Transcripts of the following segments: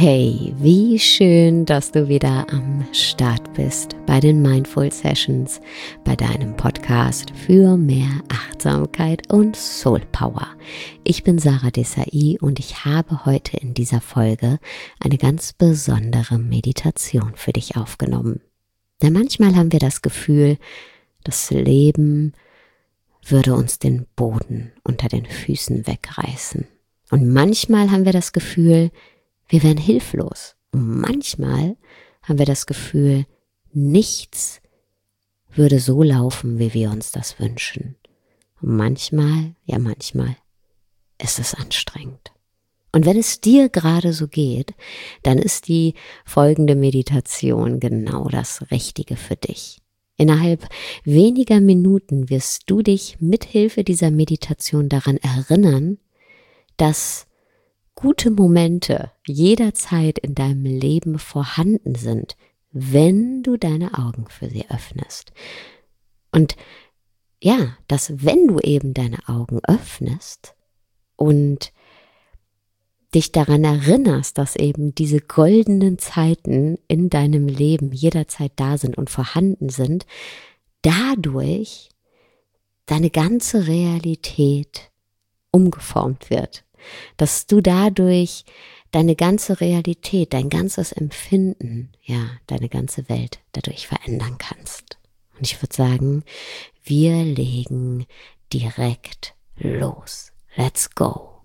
Hey, wie schön, dass du wieder am Start bist bei den Mindful Sessions, bei deinem Podcast für mehr Achtsamkeit und Soul Power. Ich bin Sarah Desai und ich habe heute in dieser Folge eine ganz besondere Meditation für dich aufgenommen. Denn manchmal haben wir das Gefühl, das Leben würde uns den Boden unter den Füßen wegreißen. Und manchmal haben wir das Gefühl, wir wären hilflos. Und manchmal haben wir das Gefühl, nichts würde so laufen, wie wir uns das wünschen. Und manchmal ist es anstrengend. Und wenn es dir gerade so geht, dann ist die folgende Meditation genau das Richtige für dich. Innerhalb weniger Minuten wirst du dich mithilfe dieser Meditation daran erinnern, dass gute Momente jederzeit in deinem Leben vorhanden sind, wenn du deine Augen für sie öffnest. Und ja, dass wenn du eben deine Augen öffnest und dich daran erinnerst, dass eben diese goldenen Zeiten in deinem Leben jederzeit da sind und vorhanden sind, dadurch deine ganze Realität umgeformt wird. Dass du dadurch deine ganze Realität, dein ganzes Empfinden, deine ganze Welt dadurch verändern kannst. Und ich würde sagen, wir legen direkt los. Let's go.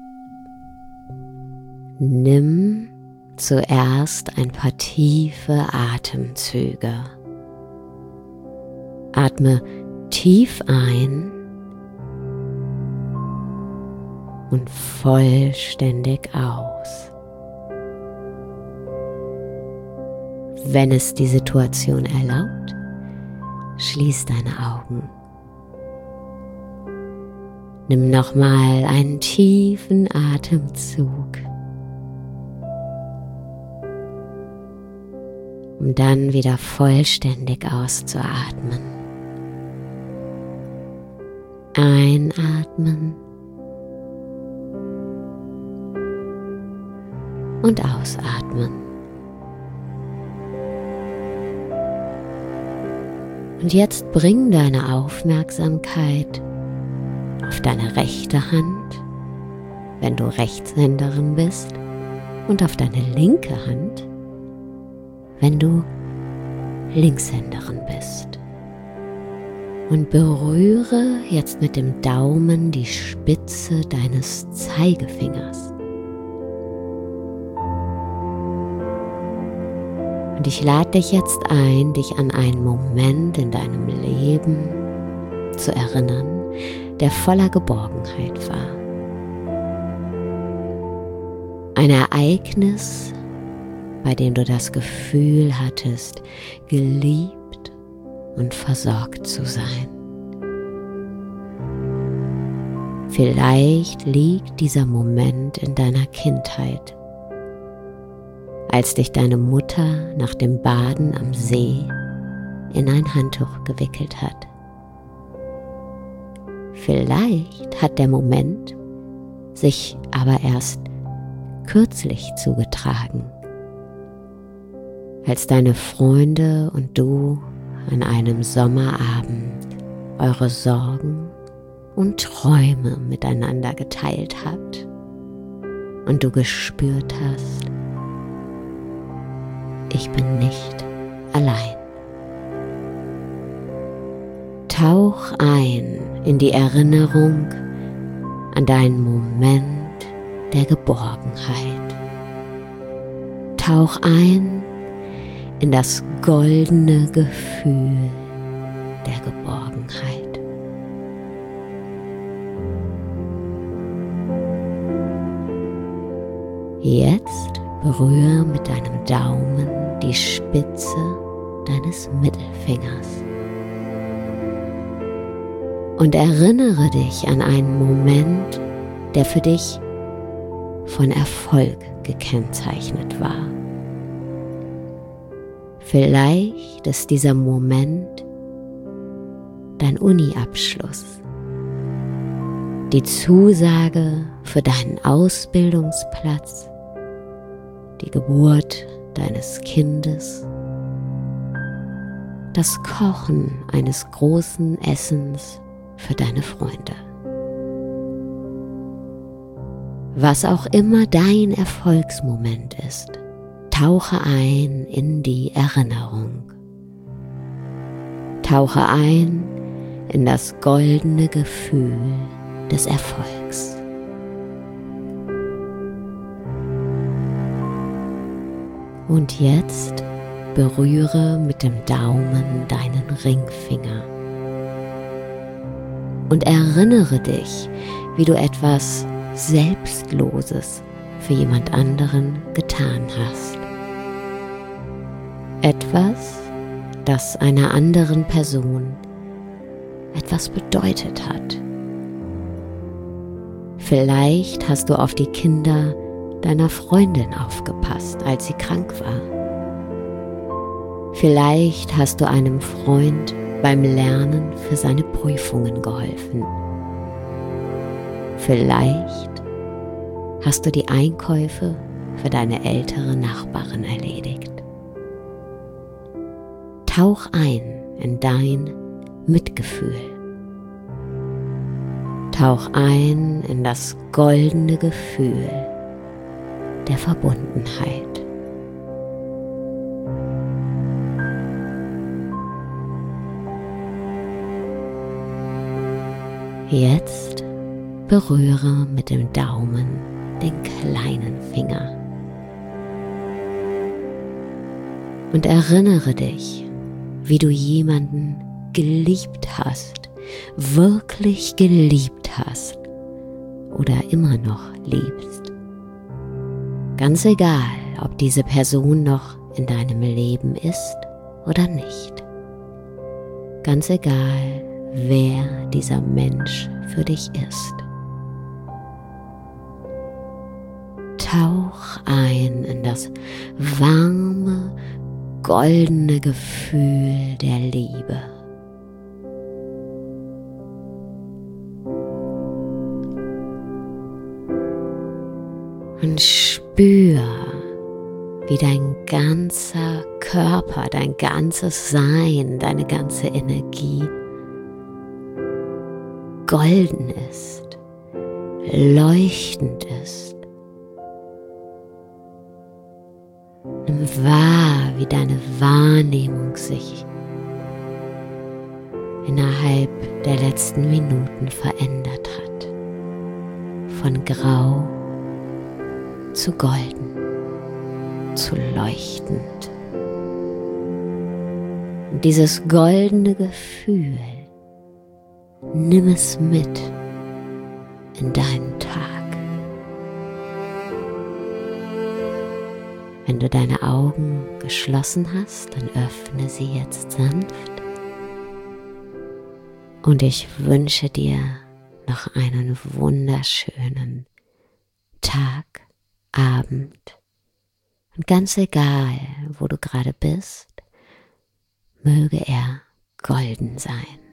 Nimm zuerst ein paar tiefe Atemzüge. Atme tief ein und vollständig aus. Wenn es die Situation erlaubt, schließ deine Augen. Nimm nochmal einen tiefen Atemzug, um dann wieder vollständig auszuatmen. Einatmen und ausatmen. Und jetzt bring deine Aufmerksamkeit auf deine rechte Hand, wenn du Rechtshänderin bist, und auf deine linke Hand, wenn du Linkshänderin bist. Und berühre jetzt mit dem Daumen die Spitze deines Zeigefingers. Und ich lade dich jetzt ein, dich an einen Moment in deinem Leben zu erinnern, der voller Geborgenheit war. Ein Ereignis, bei dem du das Gefühl hattest, geliebt und versorgt zu sein. Vielleicht liegt dieser Moment in deiner Kindheit, als dich deine Mutter nach dem Baden am See in ein Handtuch gewickelt hat. Vielleicht hat der Moment sich aber erst kürzlich zugetragen, als deine Freunde und du an einem Sommerabend eure Sorgen und Träume miteinander geteilt habt und du gespürt hast, ich bin nicht allein. Tauch ein in die Erinnerung an deinen Moment der Geborgenheit. Tauch ein in das goldene Gefühl der Geborgenheit. Jetzt berühre mit deinem Daumen die Spitze deines Mittelfingers und erinnere dich an einen Moment, der für dich von Erfolg gekennzeichnet war. Vielleicht ist dieser Moment dein Uni-Abschluss, die Zusage für deinen Ausbildungsplatz, die Geburt deines Kindes, das Kochen eines großen Essens für deine Freunde. Was auch immer dein Erfolgsmoment ist, tauche ein in die Erinnerung. Tauche ein in das goldene Gefühl des Erfolgs. Und jetzt berühre mit dem Daumen deinen Ringfinger und erinnere dich, wie du etwas Selbstloses für jemand anderen getan hast. Etwas, das einer anderen Person etwas bedeutet hat. Vielleicht hast du auf die Kinder deiner Freundin aufgepasst, als sie krank war. Vielleicht hast du einem Freund beim Lernen für seine Prüfungen geholfen. Vielleicht hast du die Einkäufe für deine ältere Nachbarin erledigt. Tauch ein in dein Mitgefühl. Tauch ein in das goldene Gefühl der Verbundenheit. Jetzt berühre mit dem Daumen den kleinen Finger und erinnere dich, wie du jemanden geliebt hast, wirklich geliebt hast oder immer noch liebst. Ganz egal, ob diese Person noch in deinem Leben ist oder nicht. Ganz egal, wer dieser Mensch für dich ist. Tauch ein in das warme, goldene Gefühl der Liebe. Und spür, wie dein ganzer Körper, dein ganzes Sein, deine ganze Energie golden ist, leuchtend ist. Nimm wahr, wie deine Wahrnehmung sich innerhalb der letzten Minuten verändert hat. Von grau zu golden, zu leuchtend. Und dieses goldene Gefühl, nimm es mit in deinen Tag. Wenn du deine Augen geschlossen hast, dann öffne sie jetzt sanft. Und ich wünsche dir noch einen wunderschönen Tag, Abend. Und ganz egal, wo du gerade bist, möge er golden sein.